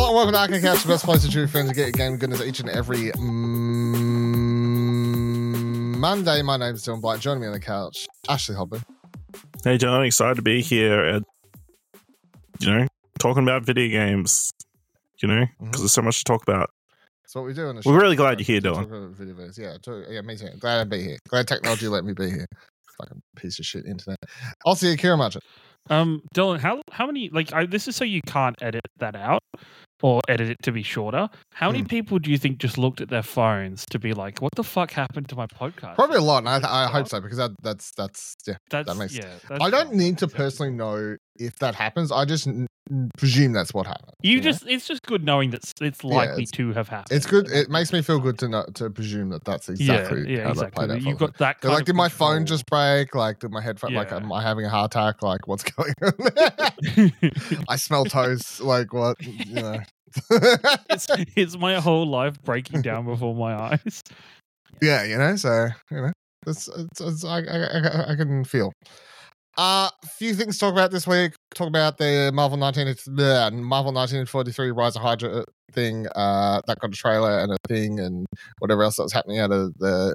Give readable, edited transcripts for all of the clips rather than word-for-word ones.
Hello and welcome to Arcade Couch, the best place to true friends and get your game goodness each and every Monday. My name is Dylan Blight. Joining me on the couch, Ashley Hobby. Hey, John, excited to be here and, talking about video games, because there's so much to talk about. That's what we do on the show. We're really glad you're here, Dylan. Yeah, me too. Glad to be here. Glad technology let me be here. Fucking piece of shit internet. I'll see you, Kira Marchant. Dylan, how many, this is so you can't edit that out or edit it to be shorter. How many people do you think just looked at their phones to be like, what the fuck happened to my podcast? Probably a lot, and I hope so, because that makes sense. I don't need to personally know if that happens. I just presume that's what happened. It's just good knowing that it's likely to have happened. It's good. It makes me feel good to presion that that's exactly how that played out. You've got that kind like, of did my control. Phone just break? Like, did my headphone, am I having a heart attack? Like, what's going on? I smell toast. Like, what? It's my whole life breaking down before my eyes. Yeah, so, I can feel. Few things to talk about this week. Talk about the Marvel 1943 Rise of Hydra thing. That got a trailer and a thing and whatever else that was happening out of the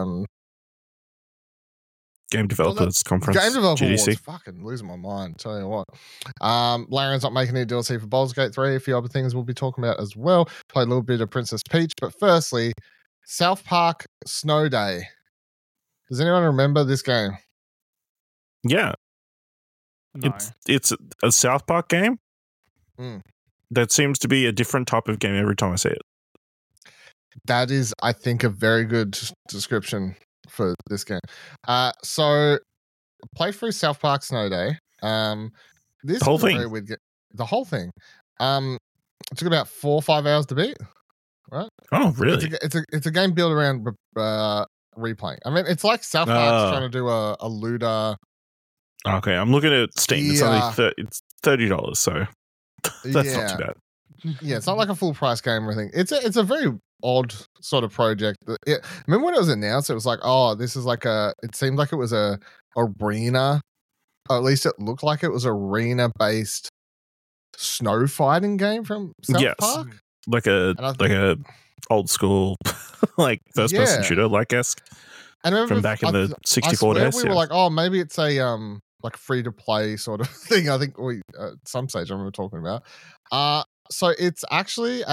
Game Developers Conference. Game Developer GDC. Awards. Fucking losing my mind, tell you what. Larian's not making any DLC for Baldur's Gate 3. A few other things we'll be talking about as well. Play a little bit of Princess Peach. But firstly, South Park Snow Day. Does anyone remember this game? Yeah. No. It's a South Park game. Mm. That seems to be a different type of game every time I see it. That is, I think, a very good description for this game. So play through South Park Snow Day. This The whole is thing. very weird the whole thing. It took about 4 or 5 hours to beat. Right? Oh, really? It's a game built around replaying. I mean, it's like South Park's trying to do a looter. Okay, I'm looking at Steam. It's only it's $30, so that's not too bad. Yeah, it's not like a full price game or anything. It's a very odd sort of project. Remember when it was announced? It was like, oh, this is like it seemed like it was a arena, or at least it looked like it was arena based snow fighting game from South Park. Like a old school like first person shooter, like esque. And remember from back in the 64 days. We were like, oh, maybe it's a like free to play sort of thing. I think we at some stage I remember talking about. So it's actually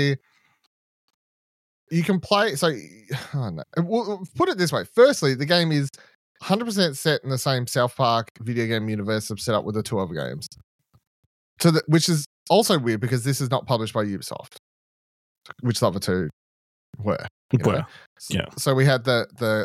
you can play. So we'll put it this way. Firstly, the game is 100% set in the same South Park video game universe set up with the two other games. Which is also weird because this is not published by Ubisoft, which the other two were. So we had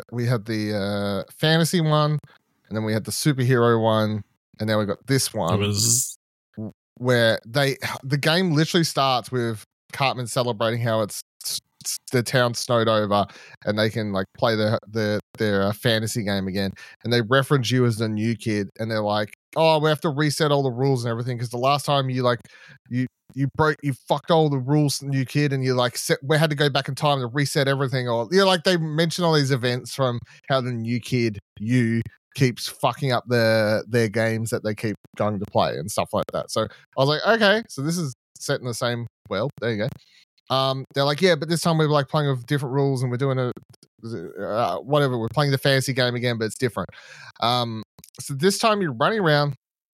the fantasy one, and then we had the superhero one, and now we got this one. Where the game literally starts with Cartman celebrating how it's the town snowed over, and they can like play their fantasy game again, and they reference you as the new kid, and they're like, oh, we have to reset all the rules and everything because the last time you fucked all the rules, new kid, and we had to go back in time to reset everything, or like they mention all these events from how the new kid keeps fucking up their games that they keep going to play and stuff like that. So I was like, okay, so this is set in the same world. There you go. They're like, yeah, but this time we're like playing with different rules and we're doing whatever. We're playing the fantasy game again, but it's different. So this time you're running around.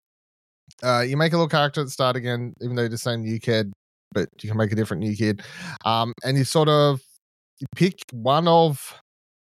You make a little character at the start again, even though you're the same new kid, but you can make a different new kid. And you pick one of,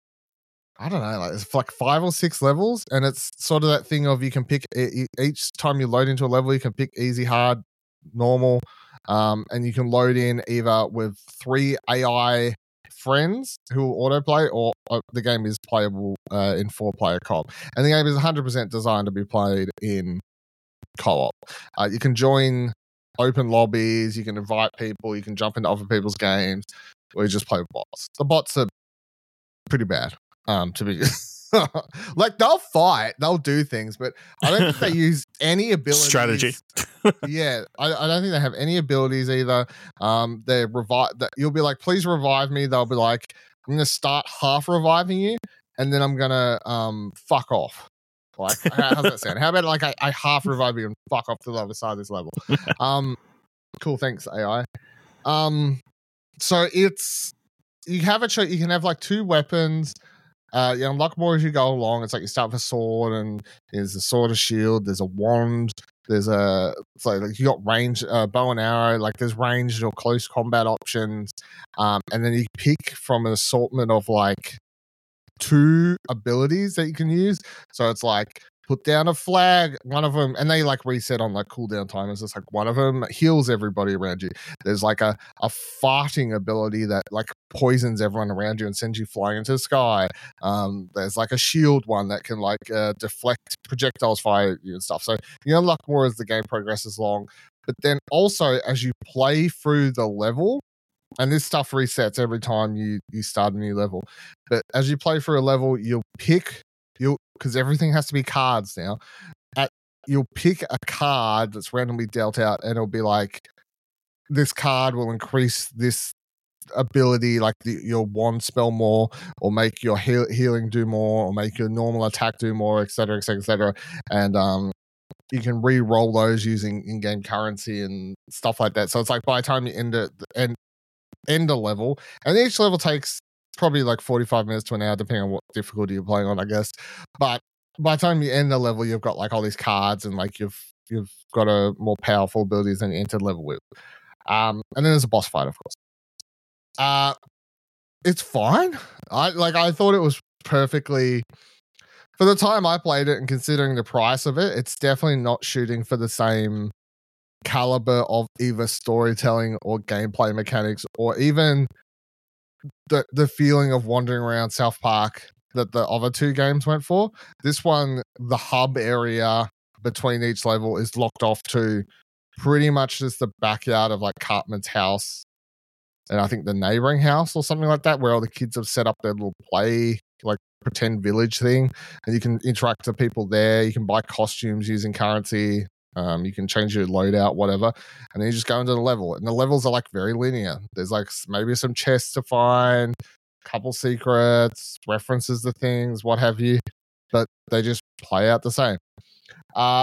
I don't know, it's like 5 or 6 levels, and it's sort of that thing of you can pick each time you load into a level, you can pick easy, hard, normal, and you can load in either with 3 AI friends who will autoplay, or the game is playable in 4-player co-op. And the game is 100% designed to be played in co-op. You can join open lobbies, you can invite people, you can jump into other people's games, or you just play with bots. The bots are pretty bad. To be like, they'll fight, they'll do things, but I don't think they use any abilities. Strategy. Yeah, I don't think they have any abilities either. They you'll be like, please revive me. They'll be like, I'm gonna start half reviving you, and then I'm gonna fuck off. Like, how's that sound? How about like I half revive you and fuck off to the other side of this level? Cool, thanks, AI. So you have a choice. You can have like 2 weapons. You unlock more as you go along. It's like you start with a sword, and there's a sword, a shield, there's a wand, there's a like you got range, bow and arrow. Like there's ranged or close combat options, and then you pick from an assortment of like 2 abilities that you can use. So it's like put down a flag, one of them, and they like reset on like cooldown timers. It's like one of them heals everybody around you. There's like a farting ability that like poisons everyone around you and sends you flying into the sky. There's like a shield one that can like deflect projectiles, fire you and stuff. So you unlock more as the game progresses along. But then also as you play through the level, and this stuff resets every time you start a new level. But as you play through a level, you'll because everything has to be cards now. You'll pick a card that's randomly dealt out, and it'll be like, this card will increase this ability, like your wand spell more, or make your healing do more, or make your normal attack do more, etc., etc., etc. And you can re-roll those using in-game currency and stuff like that. So it's like by the time you end a level, and each level takes probably like 45 minutes to an hour, depending on what difficulty you're playing on, I guess. But by the time you end the level, you've got like all these cards, and like you've got a more powerful abilities than you entered level with. And then there's a boss fight, of course. It's fine. I thought it was perfectly, for the time I played it, and considering the price of it, it's definitely not shooting for the same caliber of either storytelling or gameplay mechanics, or even the feeling of wandering around South Park that the other 2 games went for. This one, the hub area between each level is locked off to pretty much just the backyard of like Cartman's house, and I think the neighboring house or something like that, where all the kids have set up their little play, like pretend village thing, and you can interact with people there. You can buy costumes using currency. You can change your loadout, whatever, and then you just go into the level. And the levels are like very linear. There's like maybe some chests to find, couple secrets, references to things, what have you, but they just play out the same. I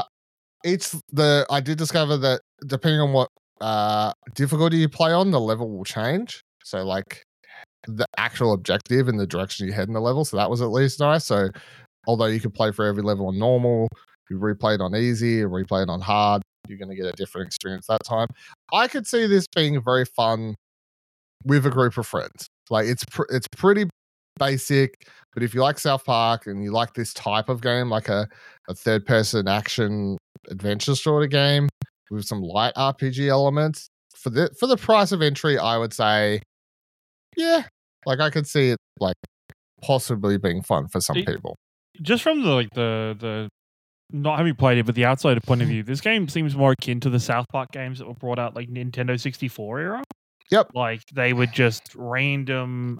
did discover that depending on what difficulty you play on, the level will change. So like the actual objective and the direction you head in the level. So that was at least nice. So although you could play for every level on normal, you replay it on easy or replay it on hard, you're going to get a different experience that time. I could see this being very fun with a group of friends. Like it's pretty basic, but if you like South Park and you like this type of game, like a third-person action adventure sort of game with some light RPG elements, for the price of entry, I would say, yeah, like I could see it like possibly being fun for some people. Just from the not having played it, but the outsider point of view, this game seems more akin to the South Park games that were brought out like Nintendo 64 era. Yep. Like they were just random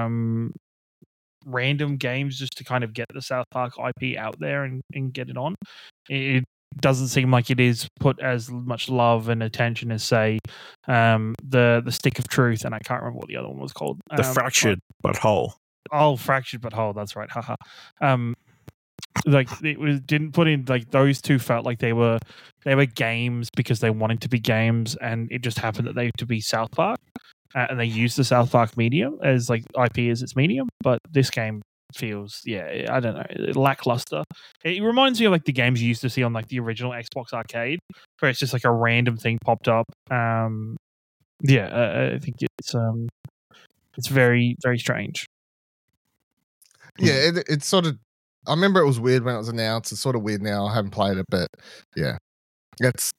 games just to kind of get the South Park IP out there and get it on. It doesn't seem like it is put as much love and attention as, say, the Stick of Truth, and I can't remember what the other one was called. The Fractured But Whole. Oh, Fractured But Whole. That's right. Haha. Like didn't put in, like those 2 felt like they were games because they wanted to be games, and it just happened that they had to be South Park, and they used the South Park medium as like IP as its medium. But this game feels, I don't know, lackluster. It reminds me of like the games you used to see on like the original Xbox Arcade, where it's just like a random thing popped up. I think it's very, very strange. Yeah, it's sort of. I remember it was weird when it was announced. It's sort of weird now. I haven't played it, but yeah, it's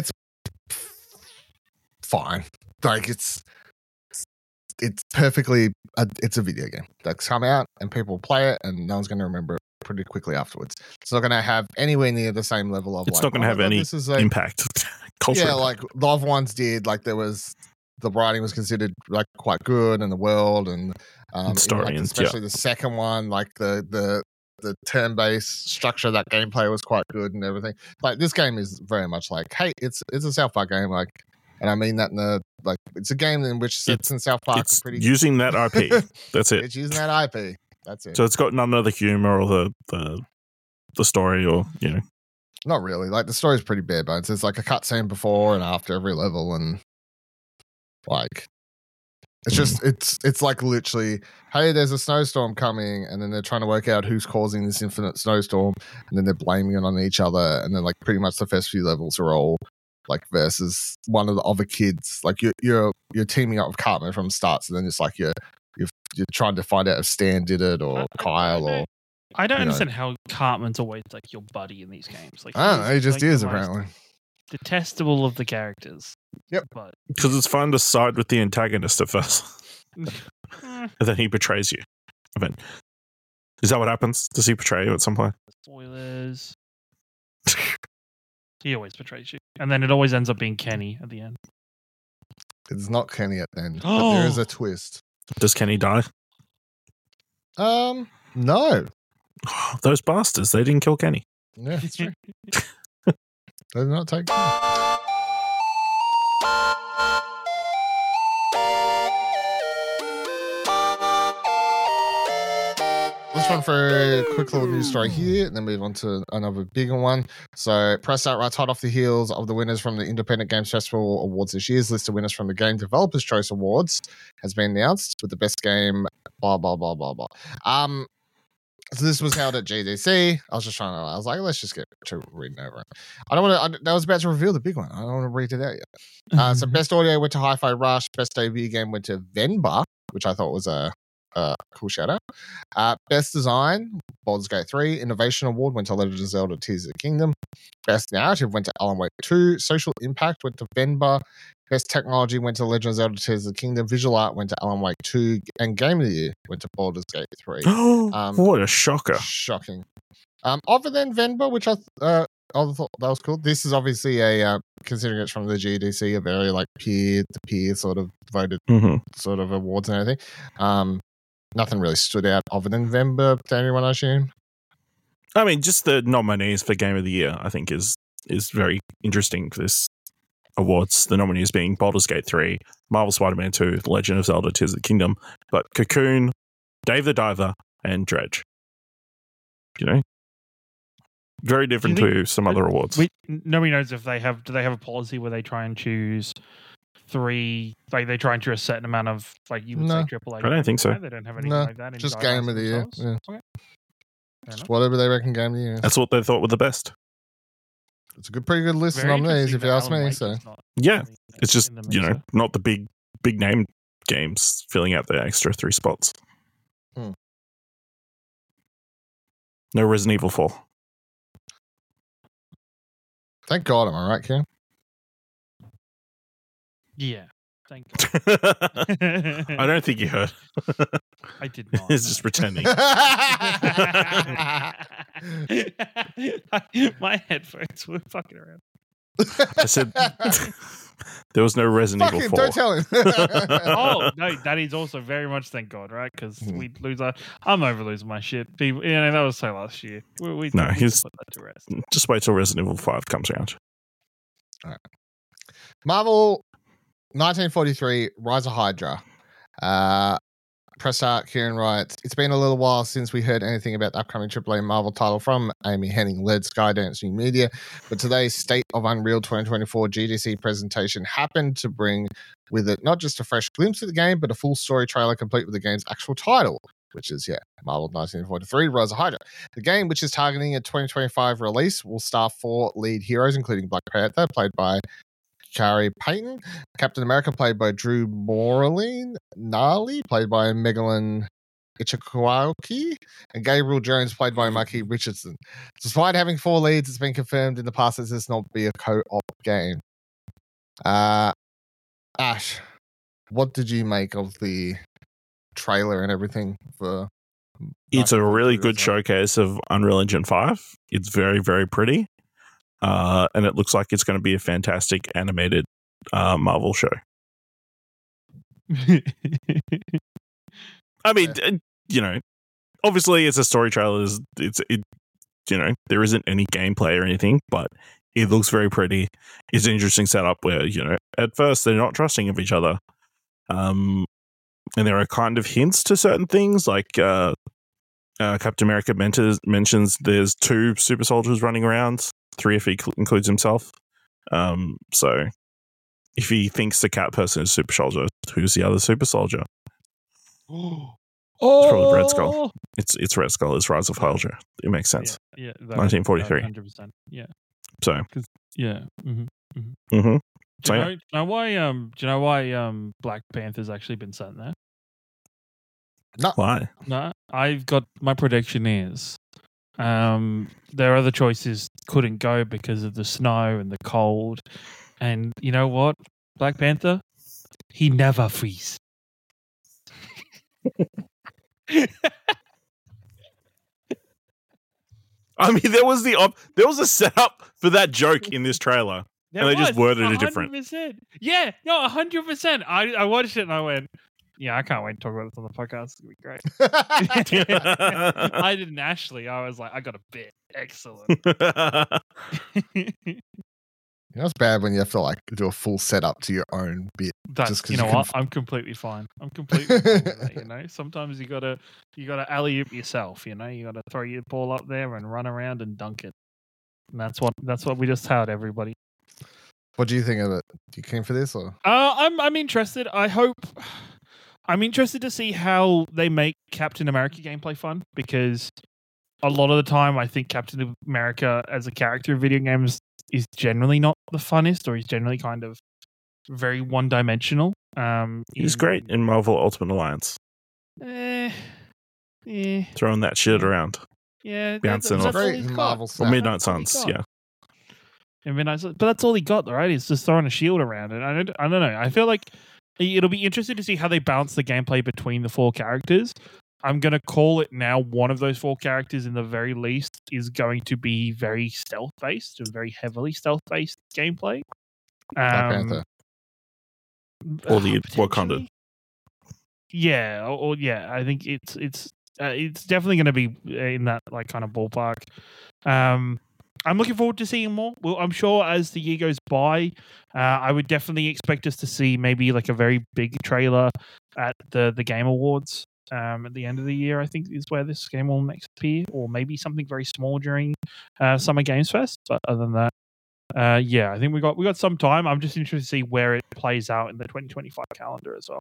fine. Like it's perfectly. It's a video game that's come out and people play it, and no one's going to remember it pretty quickly afterwards. It's not going to have anywhere near the same level of. It's not going to have any impact. Yeah, like the other ones did. Like there was. The writing was considered like quite good in the world, and story, like, especially the second one, like the turn-based structure of that gameplay was quite good and everything. Like this game is very much like, hey, it's a South Park game, like, and I mean that in the like, it's a game in which sets in South Park. It's using that IP. That's it. It's using that IP. That's it. So it's got none of the humor or the story, or Not really. Like the story's pretty bare bones. There's like a cutscene before and after every level, and like it's just it's like literally, hey, there's a snowstorm coming, and then they're trying to work out who's causing this infinite snowstorm, and then they're blaming it on each other, and then like pretty much the first few levels are all like versus one of the other kids. Like you're teaming up with Cartman from the start, so then it's like you're trying to find out if Stan did it or Kyle or. I don't understand how Cartman's always like your buddy in these games. Like, I don't know, he just like is apparently. Detestable of the characters. Yep. Because it's fun to side with the antagonist at first. And then he betrays you. I mean, is that what happens? Does he betray you at some point? Spoilers. He always betrays you. And then it always ends up being Kenny at the end. It's not Kenny at the end, but there is a twist. Does Kenny die? No. Those bastards, they didn't kill Kenny. Yeah, that's true. They did not take Let's run for a quick little news story here and then move on to another bigger one. So, Press Outright's hot off the heels of the winners from the Independent Games Festival Awards this year's list of winners from the Game Developers Choice Awards has been announced with the best game, blah, blah, blah, blah, blah. So this was held at GDC. I was like, let's just get to reading over it. I was about to reveal the big one. I don't want to read it out yet. So best audio went to Hi-Fi Rush. Best debut game went to Venba, which I thought was a cool shout out. Best design, Baldur's Gate 3. Innovation Award went to Legend of Zelda Tears of the Kingdom. Best narrative went to Alan Wake 2. Social impact went to Venba. Best technology went to Legend of Zelda Tears of the Kingdom. Visual art went to Alan Wake 2. And Game of the Year went to Baldur's Gate 3. What a shocker. Shocking. Other than Venba, which I thought that was cool. This is obviously a, considering it's from the GDC, a very like peer-to-peer sort of voted sort of awards and everything. Nothing really stood out other than Venba to anyone, I assume. I mean, just the nominees for Game of the Year, I think, is very interesting for this awards. The nominees being Baldur's Gate 3, Marvel Spider-Man 2, The Legend of Zelda Tears of the Kingdom, but Cocoon, Dave the Diver, and Dredge. You know? Very different to some other awards. Nobody knows if do they have a policy where they try and choose 3, like they try and choose a certain amount of, like you would say AAA. I don't think so. They don't have anything like that. Just Game of the Year. Yeah. Okay. Just whatever they reckon Game of the Year is. That's what they thought were the best. It's a pretty good list of nominees, if you ask me. So yeah, it's just, not the big name games filling out the extra 3 spots. No Resident Evil 4. Thank God, am I right, Cam? Yeah, thank God. I don't think you heard. I did not. He's just pretending. My headphones were fucking around. I said there was no Resident Evil 4. Don't tell him. Oh, no, that is also very much thank God, right? Because we lose I'm over losing my shit. People, that was so last year. We put that to rest. Just wait till Resident Evil 5 comes around. All right. Marvel 1943, Rise of Hydra. Press start, Kieran writes, it's been a little while since we heard anything about the upcoming AAA Marvel title from Amy Hennig-led Skydance New Media, but today's State of Unreal 2024 GDC presentation happened to bring with it not just a fresh glimpse of the game, but a full story trailer complete with the game's actual title, which is, Marvel 1943, Rise of Hydra. The game, which is targeting a 2025 release, will star 4 lead heroes, including Black Panther, played by Carrie Payton, Captain America, played by Drew Morley, Nali, played by Megalyn Ichikawa, and Gabriel Jones, played by Mikey Richardson. Despite having 4 leads, it's been confirmed in the past that this will not be a co-op game. Ash, what did you make of the trailer and everything for? It's a really good showcase of Unreal Engine 5. It's very, very pretty. And it looks like it's going to be a fantastic animated Marvel show. I mean, obviously it's a story trailer. There isn't any gameplay or anything, but it looks very pretty. It's an interesting setup where, at first they're not trusting of each other. And there are kind of hints to certain things, like Captain America mentions there's 2 super soldiers running around 3 if he includes himself. So if he thinks the cat person is Super Soldier, who's the other Super Soldier? Oh, probably Red Skull. It's Red Skull. It's Rise of Hydra. It makes sense. Yeah, 1943. 100%. Yeah. So Yeah. Mm-hmm. mm-hmm. Do you know why? Do you know why Black Panther's actually been sent there? No. Why? No, I've got my prediction is their other choices couldn't go because of the snow and the cold. And you know what? Black Panther, he never freezes. I mean, there was a setup for that joke in this trailer, and they just worded it different. 100%. Yeah, no, 100%. I watched it and I went, yeah, I can't wait to talk about this on the podcast. It's gonna be great. I didn't actually. I was like, I got a bit. Excellent. You know, it's bad when you have to like do a full setup to your own bit. That's, you know what? I'm completely fine. I'm completely fine with that, you know. Sometimes you gotta alley oop yourself, you know. You gotta throw your ball up there and run around and dunk it. And that's what we just had, everybody. What do you think of it? Do you keen for this or? I'm interested. I'm interested to see how they make Captain America gameplay fun, because a lot of the time I think Captain America as a character in video games is generally not the funnest, or he's generally kind of very one-dimensional. He's great in Marvel Ultimate Alliance. Throwing that shit around. Yeah, bouncing that's off. all he's got. Or Midnight Suns, yeah. But that's all he got, right? He's just throwing a shield around, and I don't know. I feel like it'll be interesting to see how they balance the gameplay between the 4 characters. I'm going to call it now, one of those 4 characters in the very least is going to be very stealth-based and very heavily stealth-based gameplay. Black Panther. Or the Wakanda. Yeah, or yeah, I think it's definitely going to be in that like kind of ballpark. I'm looking forward to seeing more. Well, I'm sure as the year goes by, I would definitely expect us to see maybe like a very big trailer at the Game Awards at the end of the year. I think is where this game will next appear, or maybe something very small during Summer Games Fest. But other than that, yeah, I think we got some time. I'm just interested to see where it plays out in the 2025 calendar as well.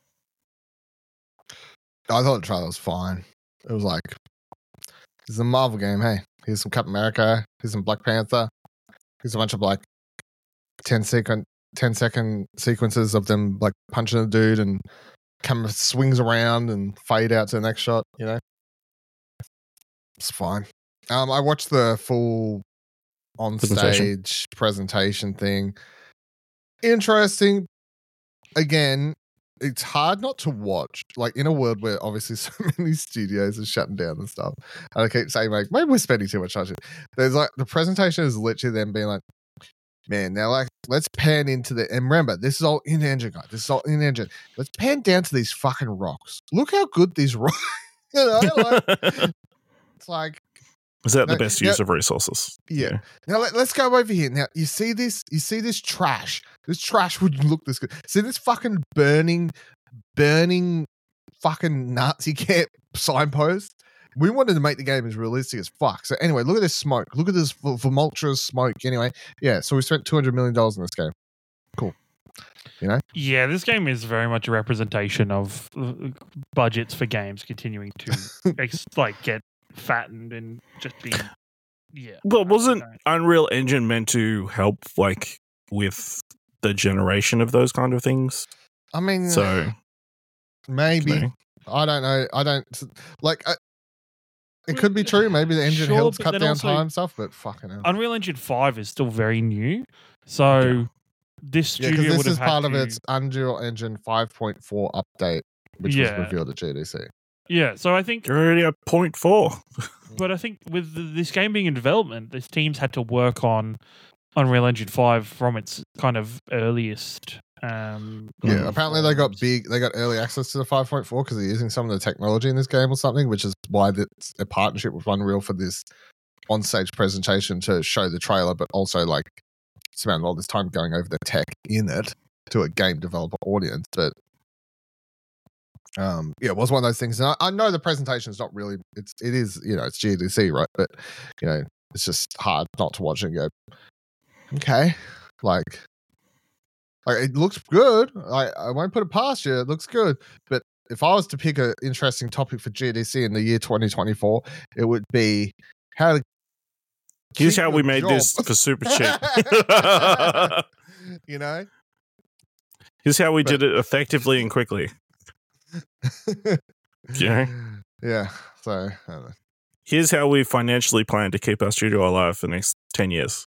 I thought the trailer was fine. It was like, it's a Marvel game. Hey, here's some Captain America. Here's some Black Panther. Here's a bunch of like 10-second sequences of them like punching a dude, and camera swings around and fade out to the next shot. You know, it's fine. I watched the full on stage presentation thing. Interesting. Again, it's hard not to watch, like in a world where obviously so many studios are shutting down and stuff. And I keep saying like, maybe we're spending too much time. There's like the presentation is literally them being like, man, now like let's pan into the, and remember, this is all in engine, guys. This is all in engine. Let's pan down to these fucking rocks. Look how good these rocks. You know, like, it's like, is that the best use of resources? Yeah. Now let's go over here. Now you see this trash. This trash would look this good. See this fucking burning fucking Nazi camp signpost. We wanted to make the game as realistic as fuck. So anyway, look at this smoke. Look at this tumultuous smoke. Anyway, yeah. So we spent $200 million in this game. Cool. You know? Yeah, this game is very much a representation of budgets for games continuing to like get fattened and just be, yeah. Well, wasn't Unreal Engine meant to help like with the generation of those kind of things? I mean, so maybe. I don't know. I don't like. It could be true. Maybe the engine helps cut down time stuff, but fucking hell. Unreal Engine 5 is still very new, so this studio this is part of its Unreal Engine 5.4 update, which was revealed at GDC. Yeah, so I think you're already at 0.4. But I think with this game being in development, these teams had to work on Unreal Engine 5 from its kind of earliest. Apparently they got early access to the 5.4 because they're using some of the technology in this game or something, which is why it's a partnership with Unreal for this on-stage presentation to show the trailer, but also like spend all this time going over the tech in it to a game developer audience. But it was one of those things. And I know the presentation is not really, it is, you know, it's GDC, right? But, you know, it's just hard not to watch it and go, okay, like it looks good. I won't put it past you. It looks good. But if I was to pick an interesting topic for GDC in the year 2024, it would be how to. Here's how we made this for super cheap. You know? Here's how we did it effectively and quickly. Yeah. Yeah. So, I don't know. Here's how we financially plan to keep our studio alive for the next 10 years.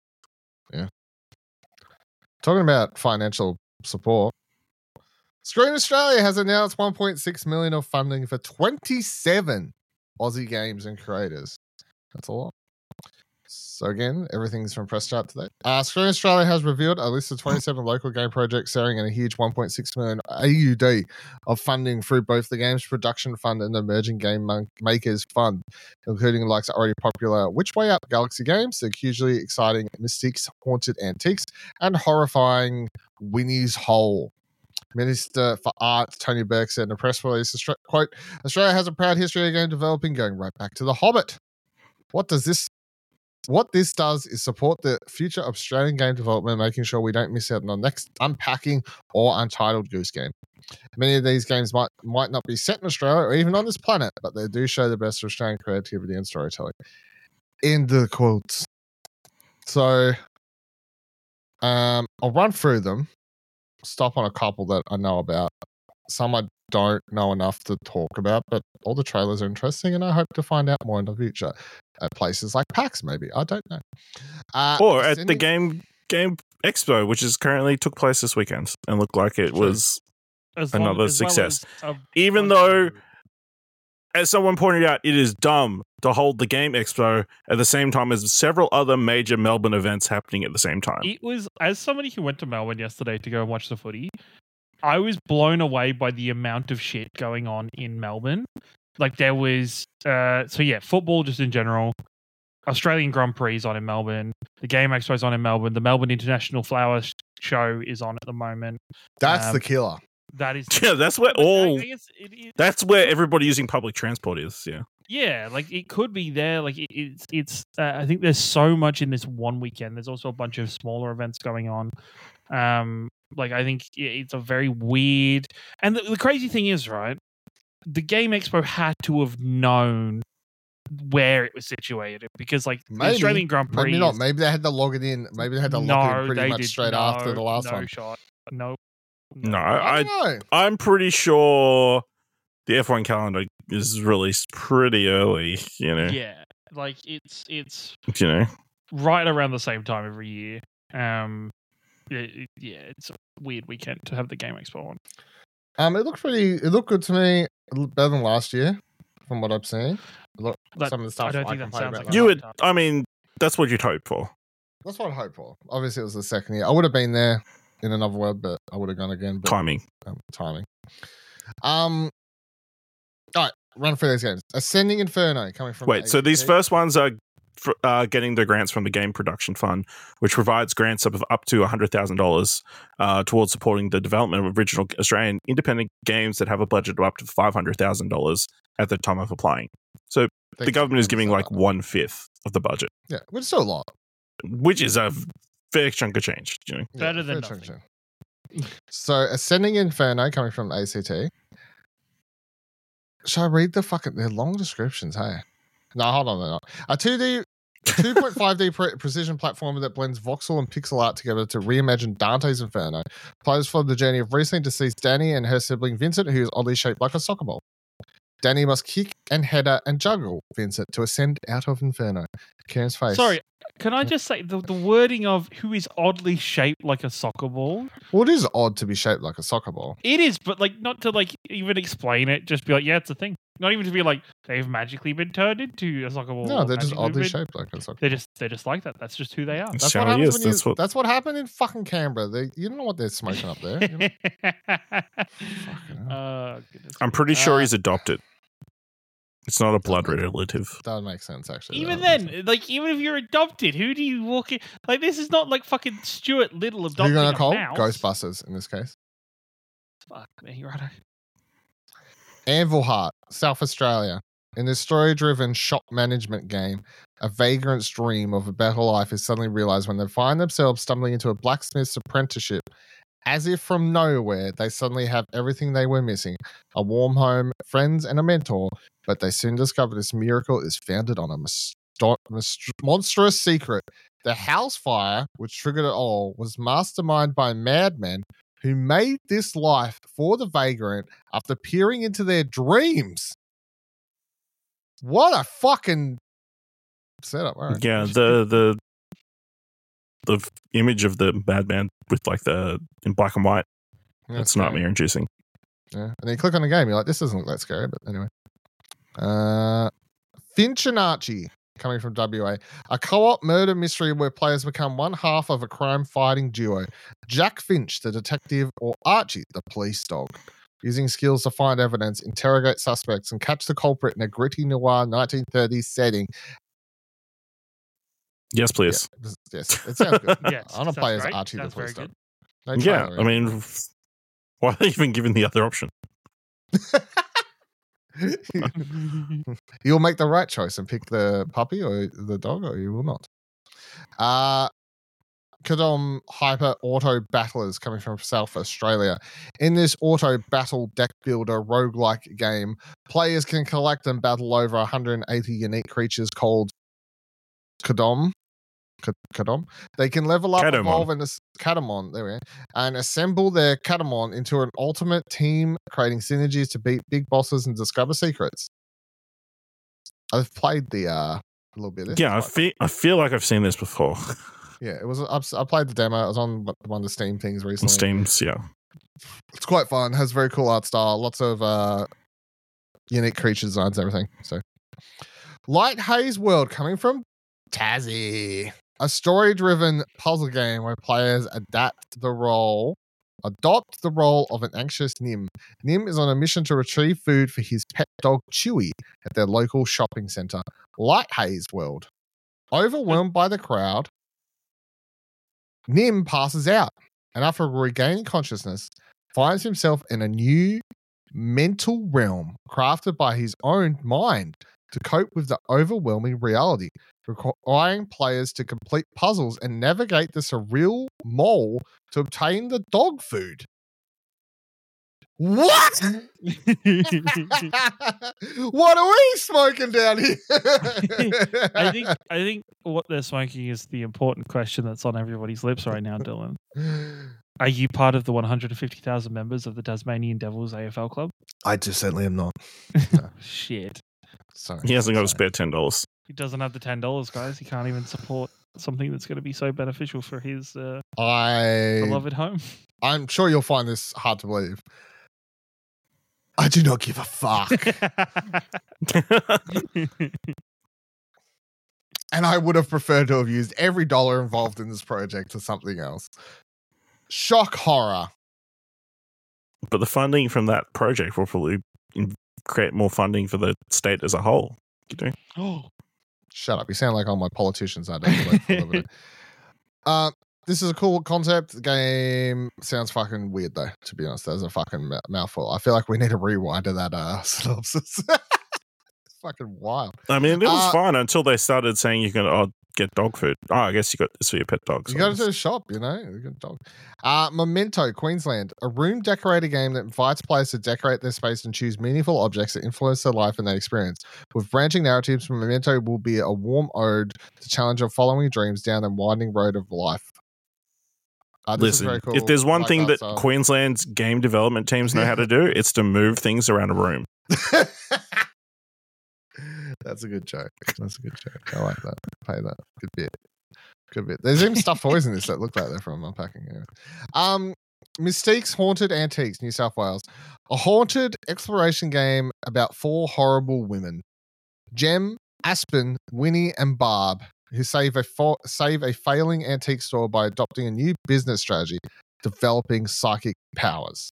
Talking about financial support, Screen Australia has announced 1.6 million of funding for 27 Aussie games and creators. That's a lot. So again, everything's from Press Start today. Screen Australia has revealed a list of 27 local game projects sharing in a huge 1.6 million AUD of funding through both the game's production fund and the Emerging Game Makers Fund, including the likes of already popular Which Way Up Galaxy games, the hugely exciting Mystics Haunted Antiques, and horrifying Winnie's Hole. Minister for Arts Tony Burke said in a press release, quote, Australia has a proud history of game developing going right back to The Hobbit. What this does is support the future of Australian game development, making sure we don't miss out on the next Unpacking or Untitled Goose Game. Many of these games might not be set in Australia or even on this planet, but they do show the best of Australian creativity and storytelling. End the quotes. So, I'll run through them. Stop on a couple that I know about. Some I don't know enough to talk about, but all the trailers are interesting, and I hope to find out more in the future at places like PAX. Maybe I don't know, or at the Game Expo, which is currently took place this weekend, and looked like it was another success. Even though, as someone pointed out, it is dumb to hold the Game Expo at the same time as several other major Melbourne events happening at the same time. It was, as somebody who went to Melbourne yesterday to go and watch the footy, I was blown away by the amount of shit going on in Melbourne. Like there was, football just in general. Australian Grand Prix is on in Melbourne. The Game Expo is on in Melbourne. The Melbourne International Flower Show is on at the moment. That's the killer. That is, yeah. That's where that's where everybody using public transport is. Yeah. Yeah, like it could be there. Like it's. I think there's so much in this one weekend. There's also a bunch of smaller events going on. Like I think it's a very weird. And the crazy thing is, right? The Game Expo had to have known where it was situated because, like, the Australian Grand Prix. Maybe not. Maybe they had to log it in. Maybe they had to log it in pretty much straight after the last one. No. I'm pretty sure the F1 calendar is released pretty early. You know. Yeah, like it's you know right around the same time every year. It's a weird weekend to have the Game Expo on. It looked good to me. Better than last year, from what I've seen. Some of the stuff I don't think that sounds like you would. I mean, that's what you'd hope for. That's what I hope for. Obviously, it was the second year. I would have been there in another world, but I would have gone again. But, timing. All right, run through these games. Ascending Inferno coming from. Wait, so these first ones are getting the grants from the Game Production Fund, which provides grants of up to $100,000 towards supporting the development of original Australian independent games that have a budget of up to $500,000 at the time of applying. So the government is giving like 1/5 of the budget. Yeah, which is still a lot. Which is a fair chunk of change. You know? Better than nothing. So Ascending Inferno coming from ACT. Should I read they're long descriptions, hey? No, hold on, they're not. A 2.5D precision platformer that blends voxel and pixel art together to reimagine Dante's Inferno. Players follow the journey of recently deceased Danny and her sibling Vincent, who is oddly shaped like a soccer ball. Danny must kick and header and juggle Vincent to ascend out of Inferno. Karen's face. Sorry, can I just say the wording of who is oddly shaped like a soccer ball? Well, it is odd to be shaped like a soccer ball. It is, but like not to like even explain it. Just be like, yeah, it's a thing. Not even to be like they've magically been turned into a soccer ball. No, they're just oddly shaped like a soccer ball. They're just like that. That's just who they are. That's what happens that's what happened in fucking Canberra. You don't know what they're smoking up there. You know? I'm pretty sure he's adopted. It's not a blood relative. That would make sense, actually. Even then, like, even if you're adopted, who do you walk in? Like, this is not like fucking Stuart Little adopting Who are you going to call? Ghostbusters, in this case. Fuck me, right? Anvil Heart, South Australia. In this story-driven shop management game, a vagrant's dream of a better life is suddenly realized when they find themselves stumbling into a blacksmith's apprenticeship. As if from nowhere, they suddenly have everything they were missing: a warm home, friends, and a mentor. But they soon discover this miracle is founded on a monstrous secret. The house fire, which triggered it all, was masterminded by madmen who made this life for the vagrant after peering into their dreams. What a fucking setup! All right. Yeah, the image of the madman with like in black and white. That's nightmare inducing. Yeah, and then you click on the game, you're like, this doesn't look that scary, but anyway. Finch and Archie, coming from WA, a co-op murder mystery where players become one half of a crime-fighting duo: Jack Finch, the detective, or Archie, the police dog. Using skills to find evidence, interrogate suspects, and catch the culprit in a gritty noir 1930s setting. Yes, please. Yeah, yes, it sounds good. Yes, I want to play as great. Archie, Sounds the police very dog. Yeah, I mean, why are they even given the other option? You'll make the right choice and pick the puppy or the dog, or you will not. Kadom Hyper Auto Battlers, coming from South Australia. In this auto battle deck builder roguelike game, players can collect and battle over 180 unique creatures called Kadom. They can level up, Katamon. evolve, and Katamon. There we go. And assemble their Katamon into an ultimate team, creating synergies to beat big bosses and discover secrets. I've played a little bit of this. Yeah, I feel like I've seen this before. Yeah, it was. I played the demo. It was on one of the Steam things recently. Steam's, yeah. It's quite fun. Has very cool art style. Lots of unique creature designs, everything. So, Light Haze World, coming from Tassie, a story-driven puzzle game where players adopt the role of an anxious Nim. Nim is on a mission to retrieve food for his pet dog Chewy at their local shopping center. Light Haze World. Overwhelmed by the crowd, Nim passes out, and after regaining consciousness, finds himself in a new mental realm crafted by his own mind to cope with the overwhelming reality, requiring players to complete puzzles and navigate the surreal mole to obtain the dog food. What? What are we smoking down here? I think what they're smoking is the important question that's on everybody's lips right now, Dylan. Are you part of the 150,000 members of the Tasmanian Devils AFL club? I just certainly am not. Shit. Sorry. He hasn't got a spare $10. He doesn't have the $10, guys. He can't even support something that's going to be so beneficial for his beloved home. I'm sure you'll find this hard to believe. I do not give a fuck. And I would have preferred to have used every dollar involved in this project to something else. Shock horror. But the funding from that project will probably create more funding for the state as a whole. You know? Shut up. You sound like all my politicians are. This is a cool concept. The game sounds fucking weird, though, to be honest. That's a fucking mouthful. I feel like we need a rewind to that synopsis. It's fucking wild. I mean, it was fine until they started saying you can get dog food. Oh, I guess you got this for your pet dog. You go to the shop, you know. You got a dog. Memento, Queensland. A room decorator game that invites players to decorate their space and choose meaningful objects that influence their life and their experience. With branching narratives, Memento will be a warm ode to challenge of following dreams down the winding road of life. Listen, cool. if there's one thing that style. Queensland's game development teams know how to do, it's to move things around a room. That's a good joke. I like that. Pay that. Good bit. There's even stuffed toys in this that look like they're from unpacking. Anyway. Mystique's Haunted Antiques, New South Wales. A haunted exploration game about 4 horrible women. Gem, Aspen, Winnie, and Barb, who save a failing antique store by adopting a new business strategy, developing psychic powers.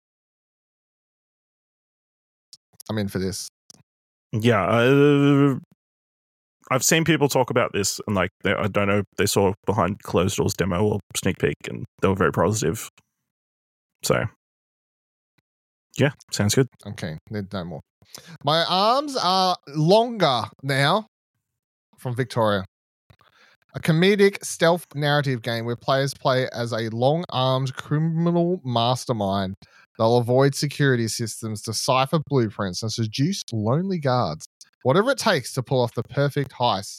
I'm in for this. Yeah, I've seen people talk about this, and like I don't know, they saw behind closed doors demo or sneak peek, and they were very positive. So, yeah, sounds good. Okay, need no more. My arms are longer now from Victoria. A comedic stealth narrative game where players play as a long-armed criminal mastermind. They'll avoid security systems, decipher blueprints, and seduce lonely guards. Whatever it takes to pull off the perfect heist.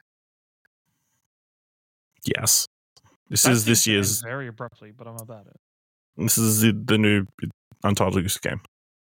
Yes. This That is this seems to end year's. very abruptly, but I'm about it. This is the new Untitled Goose Game.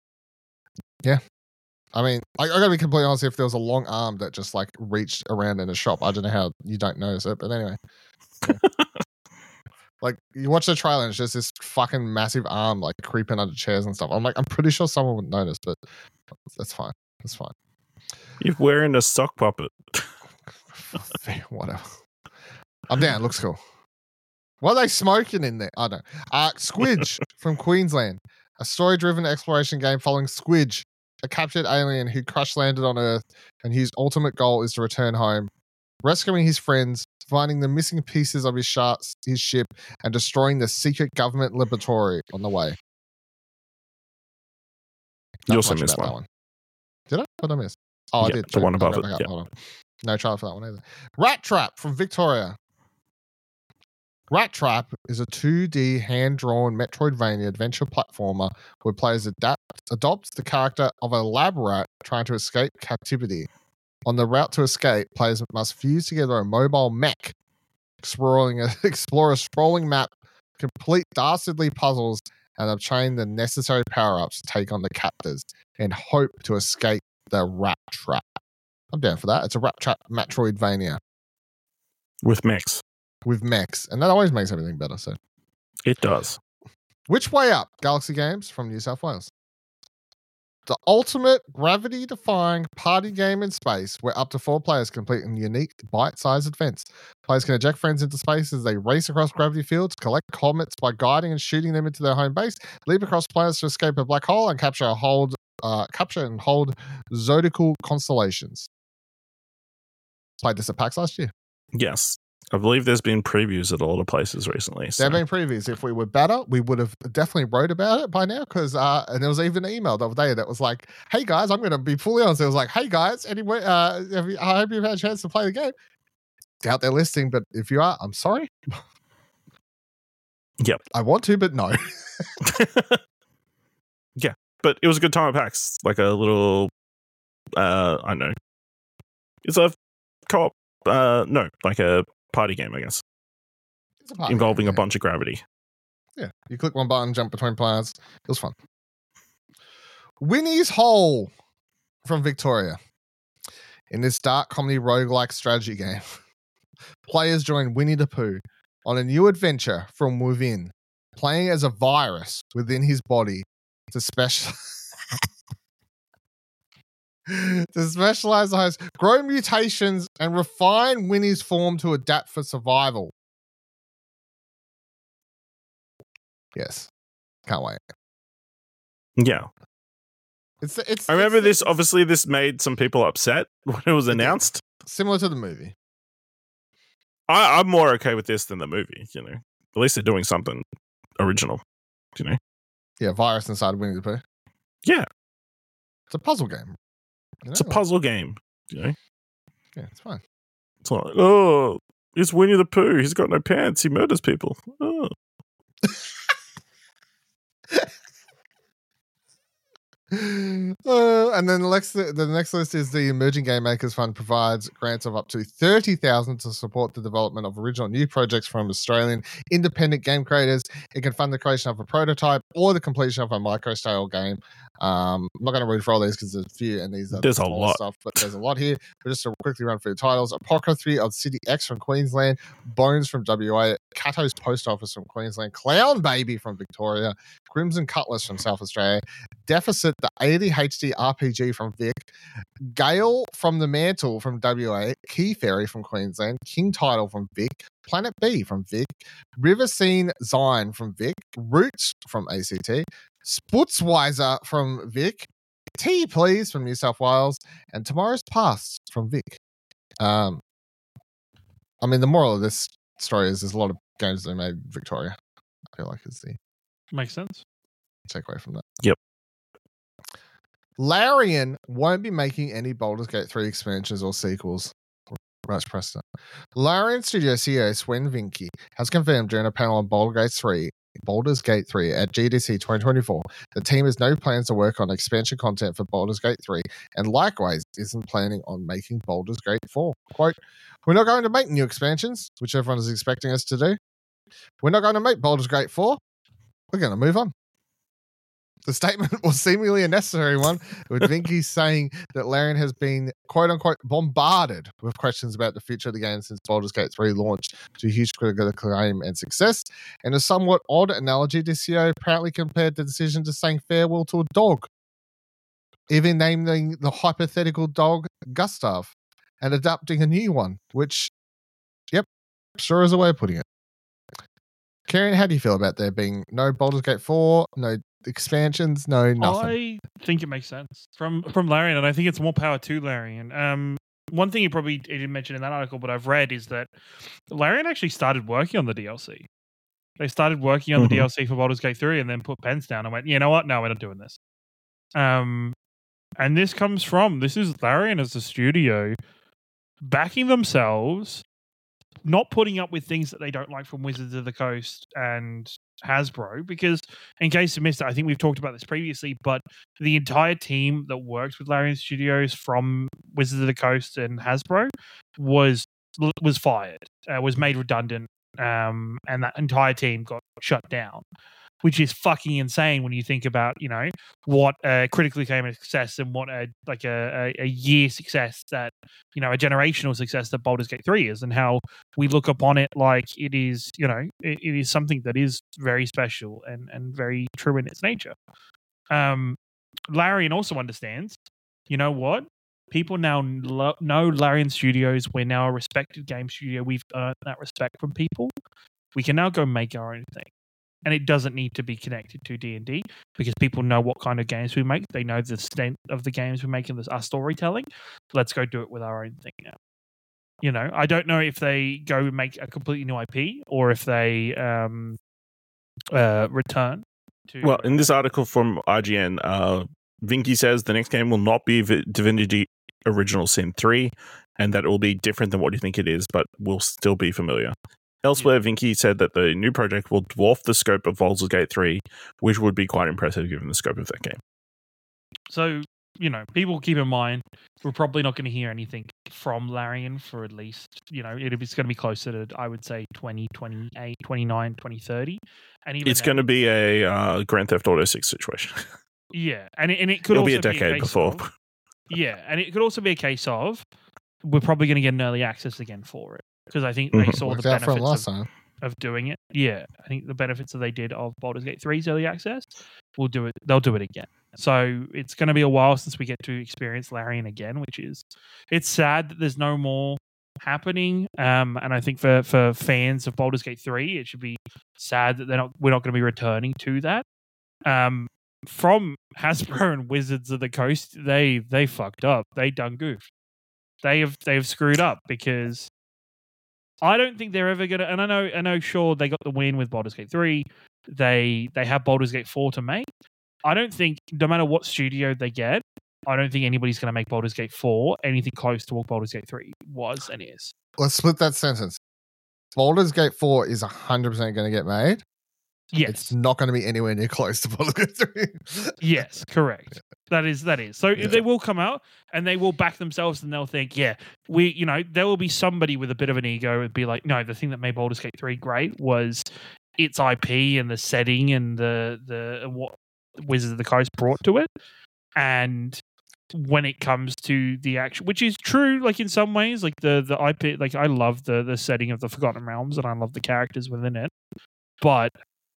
I mean, I gotta be completely honest. If there was a long arm that just like reached around in a shop, I don't know how you don't notice it. But anyway, yeah. Like you watch the trailer and it's just this fucking massive arm like creeping under chairs and stuff. I'm pretty sure someone would notice, but that's fine. That's fine. You're wearing a sock puppet. Whatever. I'm down. Looks cool. What are they smoking in there? I don't know. Squidge from Queensland, a story-driven exploration game following Squidge, a captured alien who crash landed on Earth and whose ultimate goal is to return home, rescuing his friends, finding the missing pieces of his ship, and destroying the secret government laboratory on the way. You Not also much missed about that one. Did I? What did I miss? Oh, I Yeah, did. the one I above got it, back up. yeah. Hold on. No trailer for that one either. Rat Trap from Victoria. Rat Trap is a 2D hand-drawn Metroidvania adventure platformer where players adopt the character of a lab rat trying to escape captivity. On the route to escape, players must fuse together a mobile mech, explore a sprawling map, complete dastardly puzzles, and obtain the necessary power-ups to take on the captors and hope to escape the Rat Trap. I'm down for that. It's a Rat Trap Metroidvania With mechs. with mechs, and that always makes everything better. So, It does. which way up? Galaxy Games from New South Wales. The ultimate gravity-defying party game in space where up to 4 players complete a unique bite-sized events. Players can eject friends into space as they race across gravity fields, collect comets by guiding and shooting them into their home base, leap across planets to escape a black hole, and capture and hold zodiacal constellations. Played this at PAX last year. Yes. I believe there's been previews at a lot of places recently. So. There have been previews. If we were better, we would have definitely wrote about it by now. Because and there was even an email the other day that was like, "Hey guys, I'm going to be fully honest." It was like, "Hey guys, anyway, I hope you've had a chance to play the game." Doubt they're listening, but if you are, I'm sorry. Yep. I want to, but no. Yeah, but it was a good time at PAX. Like a little, I don't know. It's a co-op, no, like a party game, I guess. It's a party Involving game, a bunch of gravity. Yeah, you click one button, jump between planets. It was fun. Winnie's Hole from Victoria. In this dark comedy roguelike strategy game, players join Winnie the Pooh on a new adventure from within, playing as a virus within his body to specialize the host, grow mutations, and refine Winnie's form to adapt for survival. Yes. Can't wait. Yeah. I remember this. Obviously, this made some people upset when it was announced. Similar to the movie. I'm more okay with this than the movie, you know. At least they're doing something original, you know. Yeah, virus inside Winnie the Pooh. Yeah. It's a puzzle game. You know? It's a puzzle game, you know. Yeah, it's fine. It's like, oh, it's Winnie the Pooh. He's got no pants. He murders people. Oh. And then the next list is the Emerging Game Makers Fund provides grants of up to $30,000 to support the development of original new projects from Australian independent game creators. It can fund the creation of a prototype or the completion of a micro-scale game. I'm not going to read for all these because there's a few, and these are There's a lot stuff, but there's a lot here. But just to quickly run through the titles: Apocryphy of City X from Queensland, Bones from WA, Cato's Post Office from Queensland, Clown Baby from Victoria, Crimson Cutlass from South Australia, Deficit, the ADHD RPG from Vic, Gale from the Mantle from WA, Key Fairy from Queensland, King Title from Vic, Planet B from Vic, River Scene Zion from Vic, Roots from ACT, Sputzweiser from Vic, Tea Please from New South Wales, and Tomorrow's Past from Vic. I mean, the moral of this story is there's a lot of games that are made in Victoria. I feel like is the Makes sense. takeaway from that. Yep. Larian won't be making any Baldur's Gate 3 expansions or sequels. Much Preston. Larian Studio CEO Swen Vinky has confirmed during a panel on Baldur's Gate 3 at GDC 2024, the team has no plans to work on expansion content for Baldur's Gate 3 and likewise isn't planning on making Baldur's Gate 4. Quote, we're not going to make new expansions, which everyone is expecting us to do. We're not going to make Baldur's Gate 4. We're going to move on. The statement was seemingly a necessary one, with Vinky saying that Larian has been, quote-unquote, bombarded with questions about the future of the game since Baldur's Gate 3 launched to huge critical acclaim and success. And a somewhat odd analogy, the CEO apparently compared the decision to saying farewell to a dog, even naming the hypothetical dog Gustav and adopting a new one, which, yep, sure is a way of putting it. Karen, how do you feel about there being no Baldur's Gate 4, no expansions, no nothing? I think it makes sense from Larian, and I think it's more power to Larian. One thing he didn't mention in that article, but I've read, is that Larian actually started working on the DLC. They started working on the DLC for Baldur's Gate 3 and then put pens down and went, you know what? No, we're not doing this. And this is Larian as a studio backing themselves, not putting up with things that they don't like from Wizards of the Coast and Hasbro, because in case you missed it, I think we've talked about this previously, but the entire team that worked with Larian Studios from Wizards of the Coast and Hasbro was fired, was made redundant, and that entire team got shut down, which is fucking insane when you think about, you know, what a critically acclaimed success and what a year success that, you know, a generational success that Baldur's Gate 3 is, and how we look upon it like it is, you know, it is something that is very special and very true in its nature. Larian also understands, you know what? People now know Larian Studios. We're now a respected game studio. We've earned that respect from people. We can now go make our own thing. And it doesn't need to be connected to D&D because people know what kind of games we make. They know the extent of the games we make and our storytelling. Let's go do it with our own thing now. You know, I don't know if they go make a completely new IP or if they return to... Well, in this article from IGN, Vinky says the next game will not be Divinity Original Sin 3 and that it will be different than what you think it is, but will still be familiar. Elsewhere, Vinky said that the new project will dwarf the scope of Baldur's Gate 3, which would be quite impressive given the scope of that game. So, you know, people keep in mind, we're probably not going to hear anything from Larian for at least, you know, it's going to be closer to, I would say, 2028, 29, 2030. And even it's going to be a Grand Theft Auto 6 situation. Yeah, and it could It'll also be a decade before. Yeah, and it could also be a case of we're probably going to get an early access again for it. Because I think they saw the benefits of doing it. Yeah, I think the benefits that they did of Baldur's Gate 3's early access, they'll do it again. So it's going to be a while since we get to experience Larian again, it's sad that there's no more happening. And I think for fans of Baldur's Gate 3, it should be sad that we're not going to be returning to that. From Hasbro and Wizards of the Coast, they fucked up. They done goofed. They have screwed up because I don't think they're ever gonna. And I know. Sure, they got the win with Baldur's Gate 3. They have Baldur's Gate 4 to make. I don't think, no matter what studio they get, I don't think anybody's going to make Baldur's Gate 4 anything close to what Baldur's Gate 3 was and is. Let's split that sentence. Baldur's Gate 4 is 100% going to get made. Yes. It's not going to be anywhere near close to Baldur's Gate 3. Yes, correct. That is. So they will come out and they will back themselves and they'll think, yeah, there will be somebody with a bit of an ego and be like, no, the thing that made Baldur's Gate 3 great was its IP and the setting and the what Wizards of the Coast brought to it. And when it comes to the action, which is true, like in some ways, like the IP, like I love the setting of the Forgotten Realms and I love the characters within it. But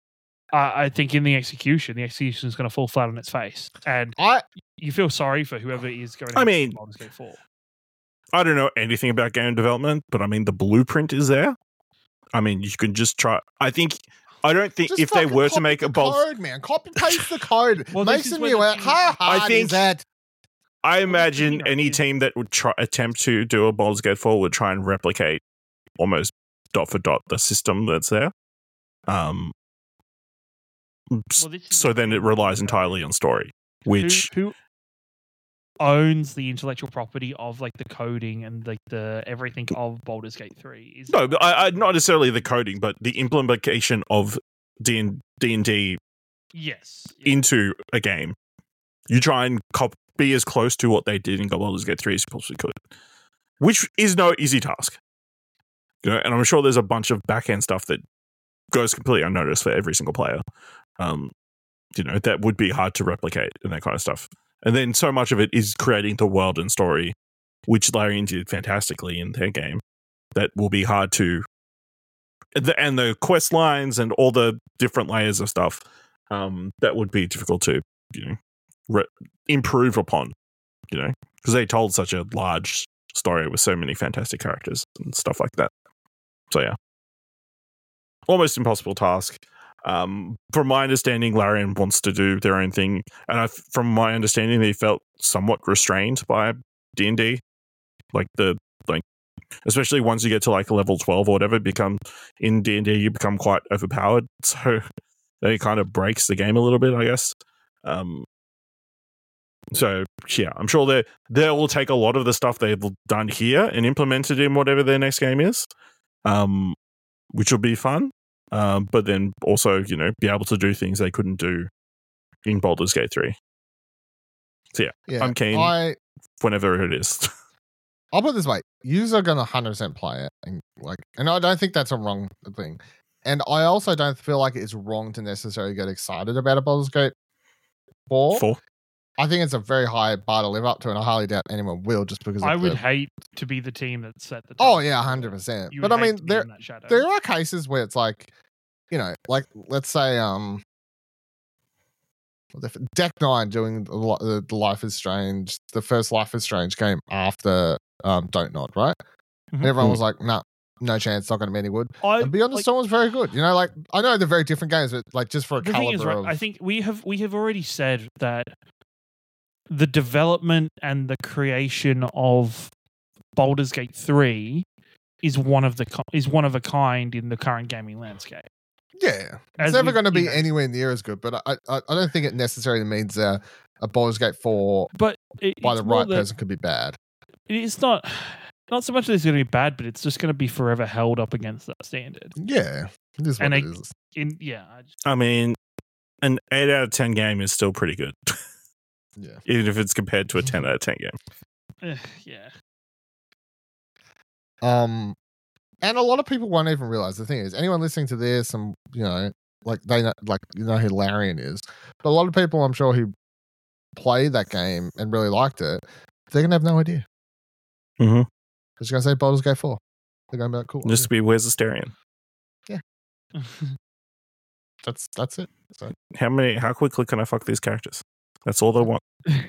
I think in the execution is going to fall flat on its face, and you feel sorry for whoever is going to Baldur's Gate 4. I don't know anything about game development, but I mean the blueprint is there. I mean, you can just try. I don't think just if they were to make a code, man, copy paste the code. Well, makes them you out. How hard is that? I imagine any team that would attempt to do a Baldur's Gate 4 would try and replicate almost dot for dot the system that's there. So then it relies entirely on story, which owns the intellectual property of like the coding and like the everything of Baldur's Gate 3. Is No, but I not necessarily the coding, but the implementation of D&D yes. into a game. You try and be as close to what they did in Baldur's Gate 3 as you possibly could, which is no easy task. You know, and I'm sure there's a bunch of back-end stuff that goes completely unnoticed for every single player. You know, that would be hard to replicate and that kind of stuff. And then so much of it is creating the world and story, which Larian did fantastically in their game. That will be hard to... And the quest lines and all the different layers of stuff, that would be difficult to, you know, improve upon, you know, because they told such a large story with so many fantastic characters and stuff like that. So, yeah. Almost impossible task. From my understanding, Larian wants to do their own thing, and from my understanding, they felt somewhat restrained by D&D, especially once you get to like level 12 or whatever. In D&D, you become quite overpowered, so it kind of breaks the game a little bit, I guess. So yeah, I'm sure they will take a lot of the stuff they've done here and implement it in whatever their next game is, which will be fun. But then also, you know, be able to do things they couldn't do in Baldur's Gate 3. So yeah, I'm keen whenever it is. I'll put it this way. Users are going to 100% play it. And I don't think that's a wrong thing. And I also don't feel like it's wrong to necessarily get excited about a Baldur's Gate 4. I think it's a very high bar to live up to, and I highly doubt anyone will, just because I would hate to be the team that set the... Oh, yeah, 100%. But I mean, there are cases where it's like, you know, like, let's say, Deck 9 doing the Life is Strange, the first Life is Strange game after Don't Nod, right? Mm-hmm. And everyone was like, nah, no chance, it's not going to be any good. And Beyond the Storm was very good. You know, like, I know they're very different games, but like, just for a caliber thing is, right, I think we have already said that the development and the creation of Baldur's Gate 3 is one of a kind in the current gaming landscape. Yeah, it's never going to be anywhere near as good, but I don't think it necessarily means a Baldur's Gate 4 by the right person could be bad. It's not so much that it's going to be bad, but it's just going to be forever held up against that standard. Yeah, it is what it is. I mean, an 8 out of 10 game is still pretty good. Yeah, even if it's compared to a 10 out of 10 game. Yeah. And a lot of people won't even realize. The thing is, anyone listening to this, and you know, like they know, like you know who Larian is, but a lot of people, I'm sure, who played that game and really liked it, they're gonna have no idea. Mm-hmm. Because you're gonna say Baldur's Gate 4. They're gonna be like, cool. Just to be, where's Asterion? Yeah. That's it. So. How quickly can I fuck these characters? That's all they want.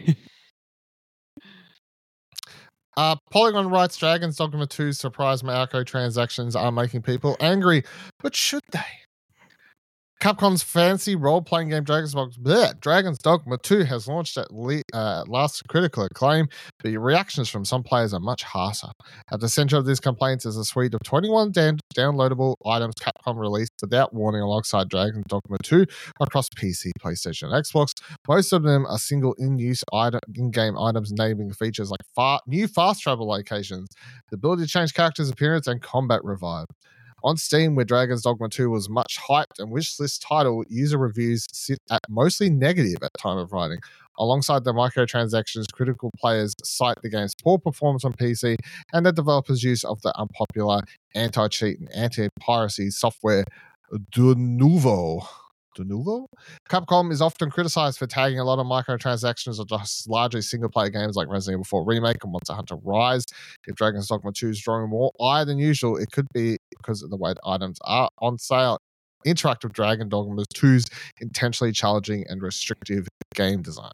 Polygon writes, Dragon's Dogma 2 surprise microtransactions are making people angry, but should they? Capcom's fancy role-playing game Dragon's Dogma 2 has launched at last critical acclaim, but reactions from some players are much harsher. At the center of these complaints is a suite of 21 downloadable items Capcom released without warning alongside Dragon's Dogma 2 across PC, PlayStation, and Xbox. Most of them are single in-use in-game items, naming features like new fast travel locations, the ability to change characters' appearance, and combat revive. On Steam, where Dragon's Dogma 2 was much hyped and wishlist title, user reviews sit at mostly negative at time of writing. Alongside the microtransactions, critical players cite the game's poor performance on PC and the developer's use of the unpopular anti-cheat and anti-piracy software Denuvo. Capcom is often criticized for tagging a lot of microtransactions of just largely single-player games like Resident Evil 4 Remake and Monster Hunter Rise. If Dragon's Dogma 2 is drawing more ire than usual, it could be because of the way the items are on sale. Interactive Dragon Dogma 2's intentionally challenging and restrictive game design.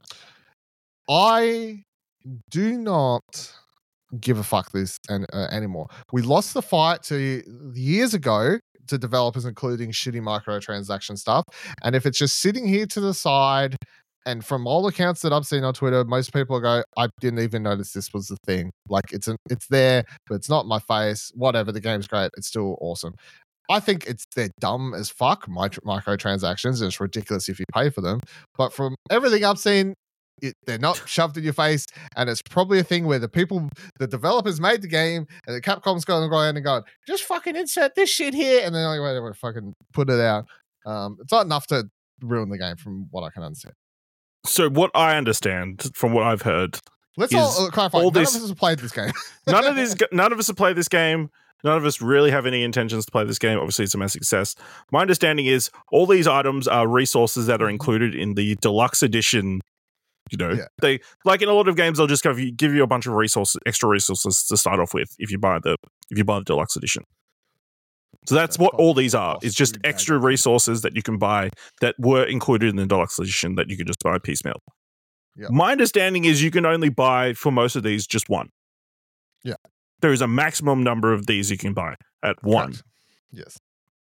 I do not give a fuck this anymore. We lost the fight to years ago to developers, including shitty microtransaction stuff. And if it's just sitting here to the side, and from all accounts that I've seen on Twitter, most people go, I didn't even notice this was the thing. Like it's there, but it's not my face. Whatever, the game's great. It's still awesome. I think they're dumb as fuck, microtransactions. It's ridiculous if you pay for them. But from everything I've seen, they're not shoved in your face, and it's probably a thing where the developers made the game, and the Capcom's going around and going, just fucking insert this shit here, and then like, wait, we fucking put it out. It's not enough to ruin the game, from what I can understand. So what I understand from what I've heard, Let's all clarify. None of us have played this game. none of us have played this game. None of us really have any intentions to play this game. Obviously, it's a massive success. My understanding is all these items are resources that are included in the deluxe edition. You know, they like in a lot of games, they'll just give you a bunch of extra resources to start off with if you buy the deluxe edition. So that's what all these are. It's just extra resources that you can buy that were included in the deluxe edition that you can just buy piecemeal. Yep. My understanding is you can only buy for most of these just one. Yeah. There is a maximum number of these you can buy at one. Correct. Yes.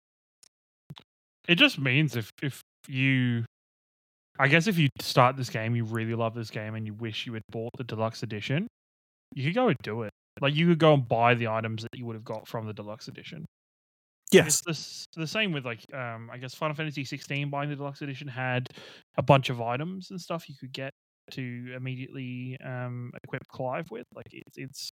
It just means if you, I guess if you start this game, you really love this game, and you wish you had bought the deluxe edition, you could go and do it. Like you could go and buy the items that you would have got from the deluxe edition. Yes. It's the same with like I guess Final Fantasy 16 buying the deluxe edition had a bunch of items and stuff you could get to immediately equip Clive with. Like it's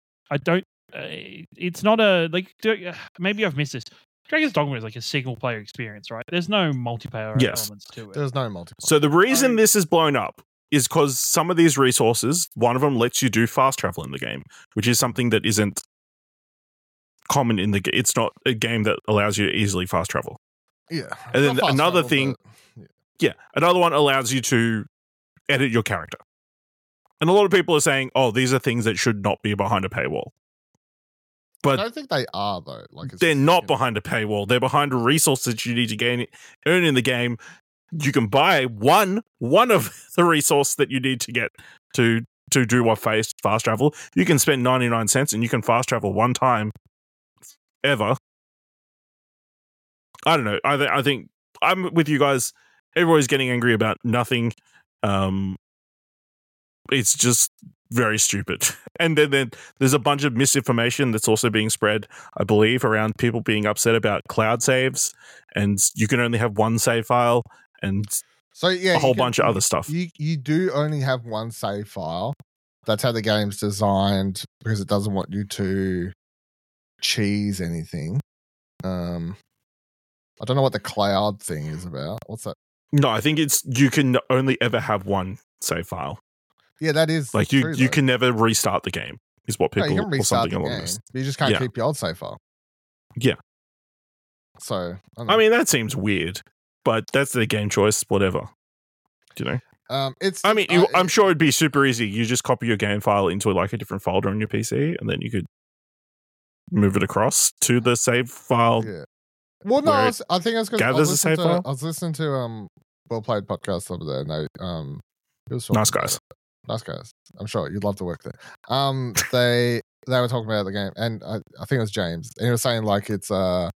it's not a like maybe I've missed this. Dragon's Dogma is like a single player experience, right? There's no multiplayer elements to it. There's no multiplayer. So the reason this is blown up is because some of these resources, one of them lets you do fast travel in the game, which is something that isn't common in the game. It's not a game that allows you to easily fast travel. Yeah. And then another thing, another one allows you to edit your character. And a lot of people are saying, oh, these are things that should not be behind a paywall. But I don't think they are, though. Like they're not behind a paywall. They're behind a resource that you need to earn in the game. You can buy one of the resource that you need to get to do what fast travel. You can spend 99 cents and you can fast travel one time ever. I don't know. I think I'm with you guys. Everybody's getting angry about nothing. It's just very stupid. And then there's a bunch of misinformation that's also being spread, I believe, around people being upset about cloud saves, and you can only have one save file, and a whole bunch of other stuff. You do only have one save file. That's how the game's designed, because it doesn't want you to cheese anything. I don't know what the cloud thing is about. What's that? No, I think it's you can only ever have one save file. Yeah, that is like you can never restart the game. Is what people you can restart or the game, but you just can't keep your old save file. Yeah. So I mean, that seems weird, but that's their game choice. Whatever. Do you know? I'm sure it'd be super easy. You just copy your game file into like a different folder on your PC, and then you could move it across to the save file. Yeah. Well, no, I think I was going gathers a save file. I was listening to Well Played podcast over there, and they it was nice guys. Nice guys. I'm sure you'd love to work there. They were talking about the game, and I think it was James, and he was saying like it's like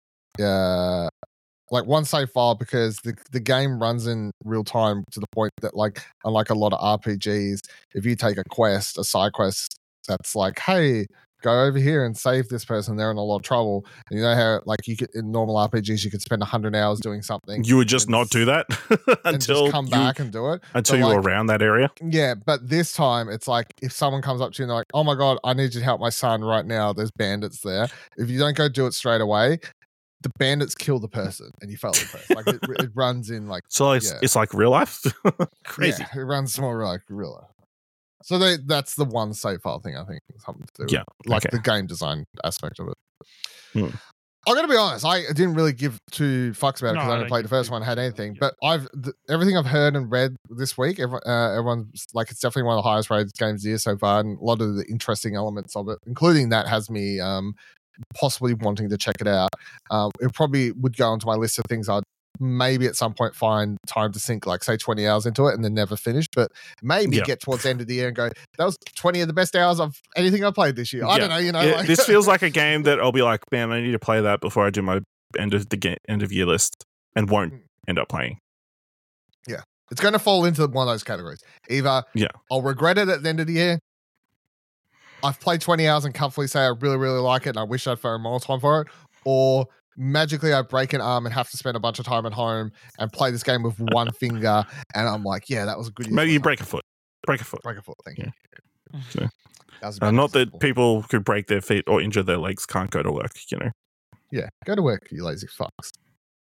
one save file, because the game runs in real time to the point that, like, unlike a lot of RPGs, if you take a side quest that's like, hey, go over here and save this person, they're in a lot of trouble. And you know how, like, you could, in normal RPGs, you could spend 100 hours doing something. You would just not do that until just come back and do it. Until you're around that area. Yeah, but this time it's like, if someone comes up to you and they're like, oh my God, I need you to help my son right now. There's bandits there. If you don't go do it straight away, the bandits kill the person and you fail the quest. Like it runs in like... So it's like real life? Crazy. Yeah, it runs more like real life. So that's the one save file thing, I think, something to do with, the game design aspect of it. I'm going to be honest, I didn't really give two fucks about it because I only played the first one, had anything. But everything I've heard and read this week, everyone's like, it's definitely one of the highest rated games of the year so far, and a lot of the interesting elements of it, including that, has me possibly wanting to check it out. It probably would go onto my list of things I'd maybe at some point find time to sink, like, say, 20 hours into it and then never finish, but maybe get towards the end of the year and go, that was 20 of the best hours of anything I played this year. I don't know, this feels like a game that I'll be like, man, I need to play that before I do my end of year list, and won't end up playing. Yeah, it's going to fall into one of those categories. Either I'll regret it at the end of the year, I've played 20 hours and comfortably say I really, really like it and I wish I'd found more time for it, or magically I break an arm and have to spend a bunch of time at home and play this game with one finger, and I'm like, yeah, that was a good. Maybe you break a foot. Break a foot. Break a foot. Thank you. Yeah. That was Not that people who break their feet or injure their legs can't go to work. Yeah, go to work, you lazy fucks.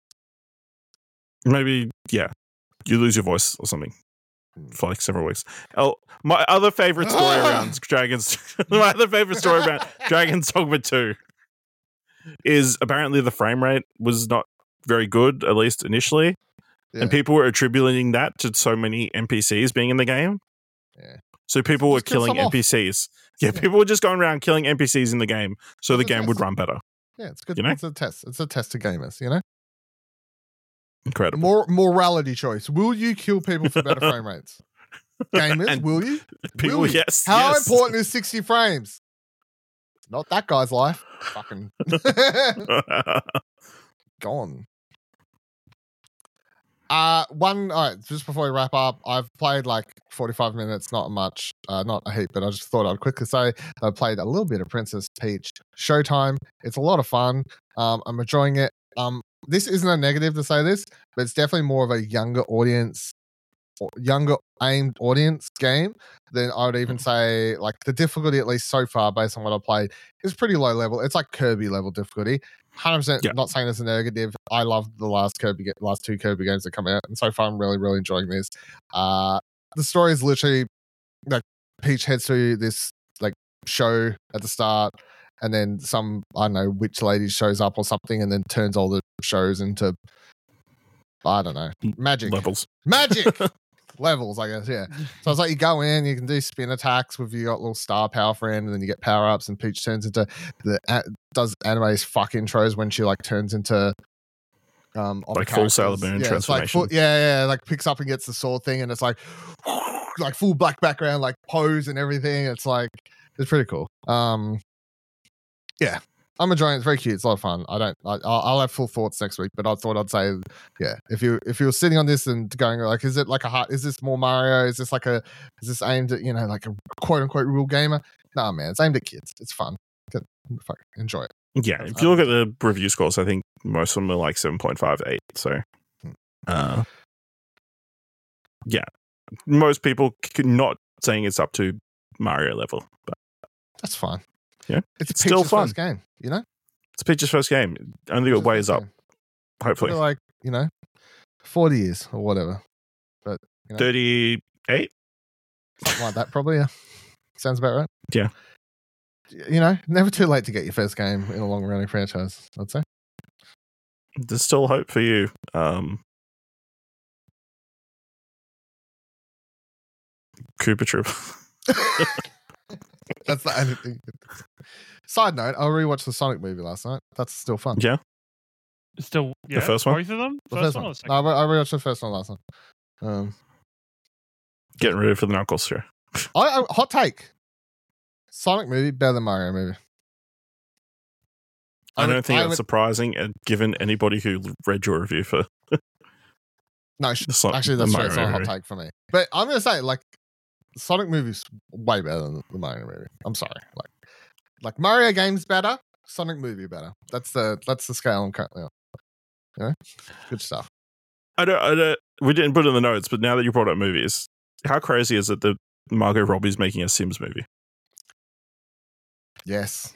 Maybe you lose your voice or something for like several weeks. Oh, my other favorite story around Dragon's Dogma 2 is apparently the frame rate was not very good, at least initially. Yeah. And people were attributing that to so many NPCs being in the game. Yeah. So people were Just kill killing some off. NPCs. Yeah, people were just going around killing NPCs in the game so the game would run better. Yeah, it's good. You know? It's a test. It's a test to gamers, you know? Incredible. Morality choice. Will you kill people for better frame rates? Gamers, And will you? People, Will you? yes. How yes. important is 60 frames? Not that guy's life. Fucking gone. All right, just before we wrap up, I've played like 45 minutes, not much, not a heap, but I just thought I'd quickly say I played a little bit of Princess Peach Showtime. It's a lot of fun. I'm enjoying it. This isn't a negative to say this, but it's definitely more of a younger audience, younger aimed audience game than I would even say. Like the difficulty, at least so far, based on what I played, is pretty low level. It's like Kirby level difficulty. 100%. Yeah. Not saying it's a negative. I love the last two Kirby games that come out, and so far I'm really, really enjoying this. The story is literally like Peach heads to this like show at the start, and then some, I don't know, witch lady shows up or something, and then turns all the shows into, I don't know, magic Levels. levels, I guess. Yeah. So it's like you go in, you can do spin attacks with, you got little star power friend, and then you get power ups, and Peach turns into does anime's fuck intros when she like turns into like full Sailor Moon transformation. Like picks up and gets the sword thing, and it's like full black background, like pose and everything. It's like, it's pretty cool. Yeah, I'm enjoying it. It's very cute. It's a lot of fun. I'll have full thoughts next week, but I thought I'd say, yeah, if you were sitting on this and going like, is it like is this more Mario? Is this aimed at, like a quote unquote real gamer? Nah, man, it's aimed at kids. It's fun. Fuck, enjoy it. Yeah, if you look at the review scores, I think most of them are like 7.5, 8. So, yeah, most people not saying it's up to Mario level, but that's fine. Yeah, it's still Peach's fun. First game, It's Peach's first game. Only got ways up. Hopefully, like 40 years or whatever. But 38, something like that, probably. Yeah, sounds about right. Yeah. Never too late to get your first game in a long-running franchise, I'd say. There's still hope for you. Koopa Troop. That's the only thing. Side note, I rewatched the Sonic movie last night. That's still fun. Yeah. Still, yeah. The first one? Both of them? The first one. or the second? No, I rewatched the first one last night. Getting ready for the Knuckles show. Hot take. Sonic movie better than Mario movie. I don't think that's surprising, and given anybody who read your review for no, actually that's true. It's not a hot take for me. But I'm gonna say, like, Sonic movie's way better than the Mario movie. I'm sorry. Like Mario game's better, Sonic movie better. That's the scale I'm currently on. Good stuff. I don't. We didn't put it in the notes, but now that you brought up movies, how crazy is it that Margot Robbie's making a Sims movie? Yes.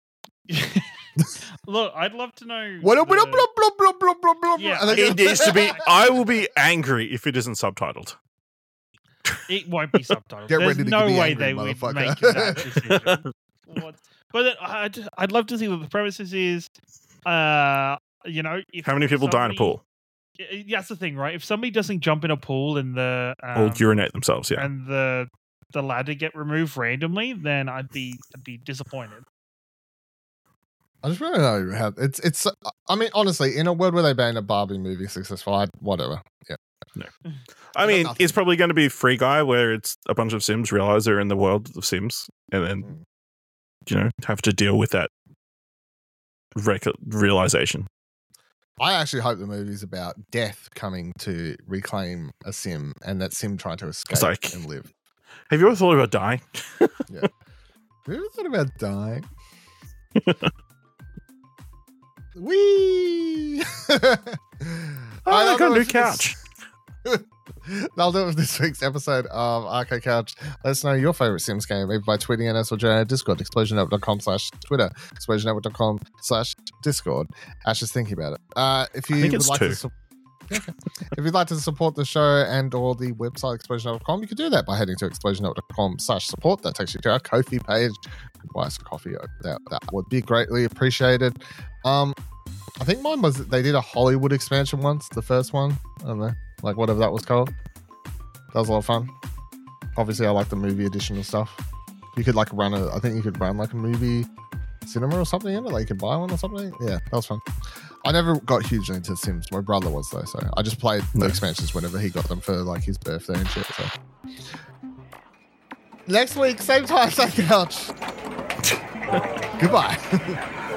Look, I'd love to know. Yeah, it needs to be. I will be angry if it isn't subtitled. It won't be subtitled. Get There's ready to no be way angry, they would motherfucker. make that decision. But then I'd love to see what the premises is. If How many people die in a pool? That's the thing, right? If somebody doesn't jump in a pool and the Or urinate themselves, yeah. and the ladder get removed randomly, then I'd be disappointed. I just want to know how it's. I mean, honestly, in a world where they ban a Barbie movie successful, whatever. Yeah. No. I mean, it's probably going to be Free Guy, where it's a bunch of Sims realize they're in the world of Sims, and then have to deal with that realization. I actually hope the movie's about death coming to reclaim a Sim, and that Sim trying to escape and live. Have you ever thought about dying? Yeah. Have you ever thought about dying? Whee! I got a new couch. That'll do it for this week's episode of Arcade Couch. Let us know your favorite Sims game, either by tweeting at us or joining our Discord, explosionnetwork.com/Twitter, explosionnetwork.com/Discord. Ash is thinking about it. If you would like to if you'd like to support the show and or the website explosionnetwork.com, you can do that by heading to explosionnetwork.com/support. That takes you to our Ko-fi page. You can buy us a coffee. That would be greatly appreciated. I think mine was they did a Hollywood expansion once, the first one. I don't know, like whatever that was called. That was a lot of fun. Obviously, I like the movie edition and stuff. You could like run I think you could run like a movie cinema or something in it. Like you could buy one or something. Yeah, that was fun. I never got hugely into Sims. My brother was though, so I just played the expansions whenever he got them for like his birthday and shit. So next week, same time, same couch. Goodbye.